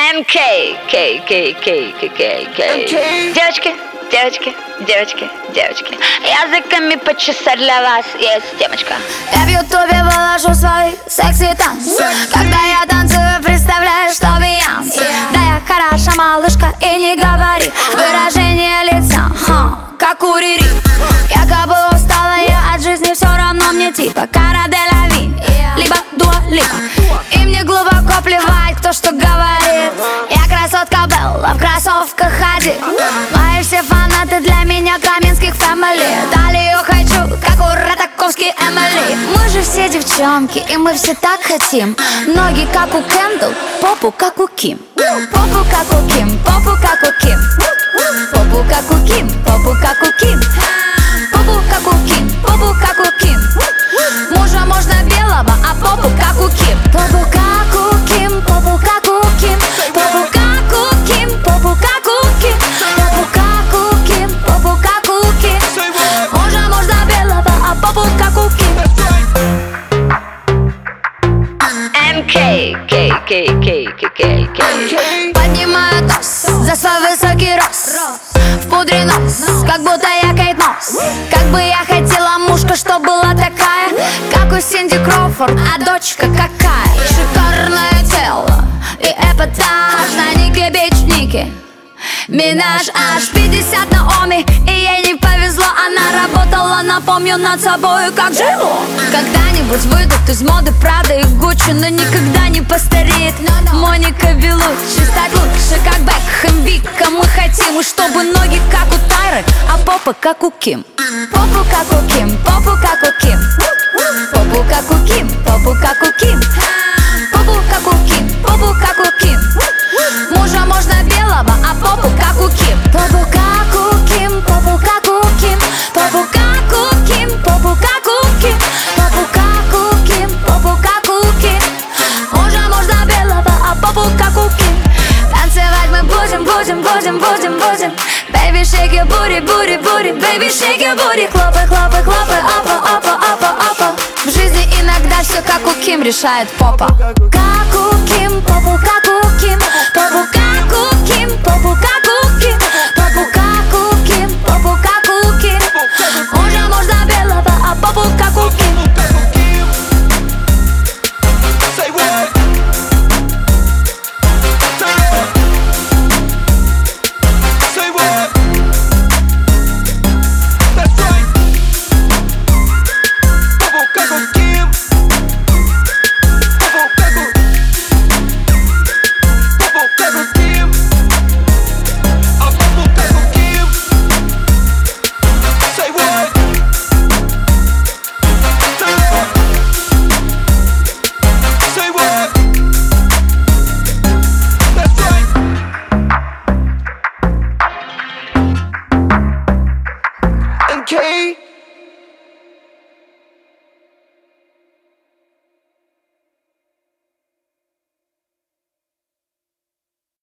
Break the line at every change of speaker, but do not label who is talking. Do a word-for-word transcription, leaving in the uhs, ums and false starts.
эм кей, Кей, Кей, Кей, Кей, Кей, Кей. Девочки, девочки, девочки, девочки, языками почесать для вас есть темочка.
Я в ютубе выложу свои секси танцы. Когда я танцую, представляю, что Бейонс. Да я хороша малышка и не говори. Выражение лица, ха, как у Рири. Якобы устала я от жизни, все равно мне типа Кара де ла Ви, либо Дуа Липа. И мне глубоко плевать, кто что говорит. Я красотка Белла, в кроссовках ходи. Мои все фанаты для меня каменских фэмили. Талию хочу, как у Ратаковский Эмили. Мы же все девчонки, и мы все так хотим. Ноги как у Кендалл, попу как у Ким. Попу как у Ким, попу как у Ким. Попу как у Ким, попу как у Ким. Попу как у Ким, попу как у Ким. Мужа можно белого, а попу как у Ким. Попу как у Ким, попу как у Ким. Попу как у Ким, попу как у Ким. Попу как у Ким, попу как у Ким. Мужа можно белого, а попу как у Ким.
эм кей, Кей, Кей, Кей, Кей, Кей.
Поднимаю тост за свой высокий рост. В пудре нос, как будто я Кейт Мосс. Как бы я хотела мушка, что была такая, как у Синди Кроуфорд, а дочка какая. Шикарное тело и эпатаж на Нике Бич Ники Минаж аж пятьдесят на Оми, и ей не повезло. Она работала, напомню, над собой, как жило. Когда-нибудь выйдут из моды Прада и Гуччи, но никогда не постареет Моника Белуччи. Стать лучше, как Бекхэм, Вика. Мы хотим, чтобы ноги как у Тайры, а попа как у Ким. Попу как у Ким, попу как у Ким. Попу как у Ким, попу как у Ким. Попу как у Ким, попу как у Ким. Мужа можно белого, а попу как у Ким. Попу как у Ким, попу как у Ким. Попу как у Ким, попу как у Ким. Попу как у Ким, попу как у Ким. Мужа можно белого, а попу как у Ким. Танцевать мы будем, будем, будем, будем, будем. Baby, shake your booty, booty, booty. Baby, shake your booty. Хлопай, хлопай, хлопай, апа, апа, апа, апа. В жизни иногда все как у Ким решает попа. Как у